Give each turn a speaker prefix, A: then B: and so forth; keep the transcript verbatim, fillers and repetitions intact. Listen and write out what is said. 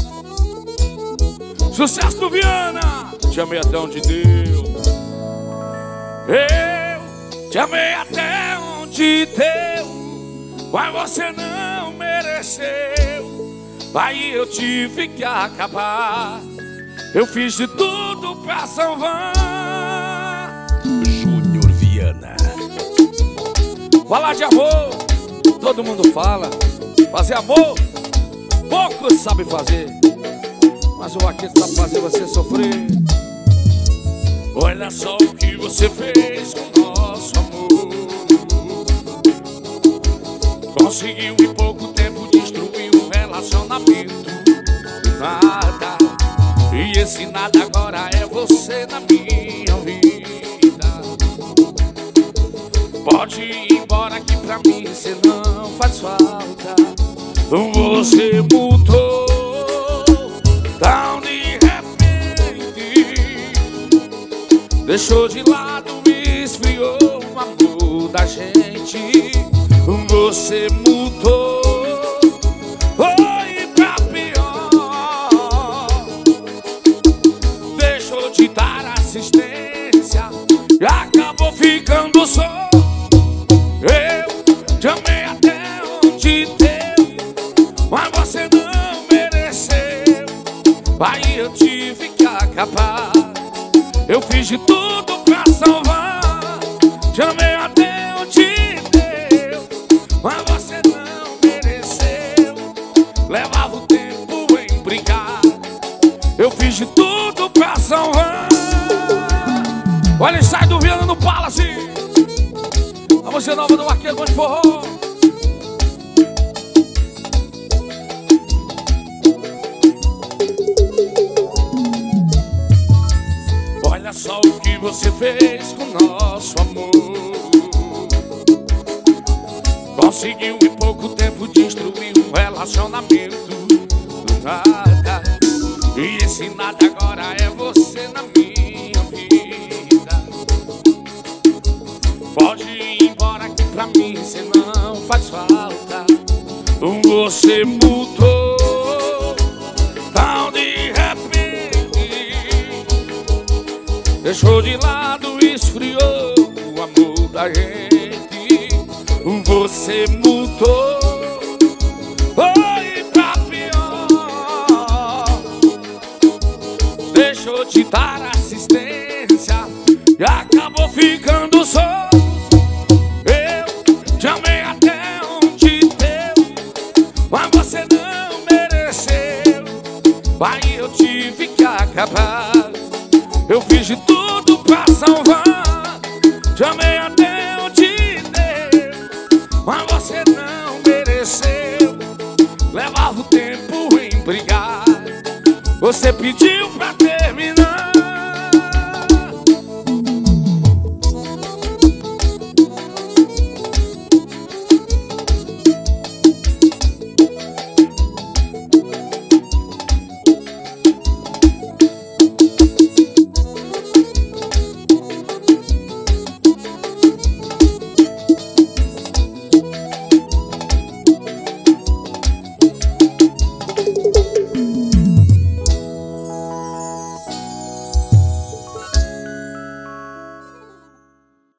A: Sucesso do Viana. Te amei até onde deu. Eu te amei até onde deu, mas você não mereceu. Aí eu tive que acabar. Eu fiz de tudo pra salvar.
B: Júnior Viana.
A: Falar de amor, todo mundo fala. Fazer amor, poucos sabem fazer. Mas o vaqueiro tá fazendo você sofrer. Olha só o que você fez com nosso amor. Conseguiu em pouco tempo destruir um relacionamento. Nada, e esse nada agora é você na minha vida. Pode ir embora que pra mim você não faz falta. Você mudou tão de repente, deixou de lado, esfriou o amor da gente. Você mudou, foi pra pior. Deixou de dar assistência e acabou ficando só. Eu te amei até onde deu, mas você não mereceu. Aí eu tive que acabar. Eu fiz de tudo pra salvar. Te amei até onde deu, mas você não mereceu. Levava o tempo em brigar. Eu fiz de tudo pra salvar. Olha, sai do Viana no Palace. A você nova do Vaqueiro Bom de Forró. Olha só o que você fez com nosso amor. Conseguiu em pouco tempo destruir um relacionamento. Nada, e esse nada agora é você na minha vida. Pode ir embora que pra mim você não faz falta. Você mudou tão de repente, deixou de lado, esfriou o amor da gente. Você mudou, foi pra pior. Deixou de dar assistência e acabou ficando só. Eu te amei até onde deu, mas você não mereceu. Aí eu tive que acabar. Eu fiz de tudo pra salvar. Te amei até onde deu, mas você não mereceu. Levava o tempo em brigar. Você pediu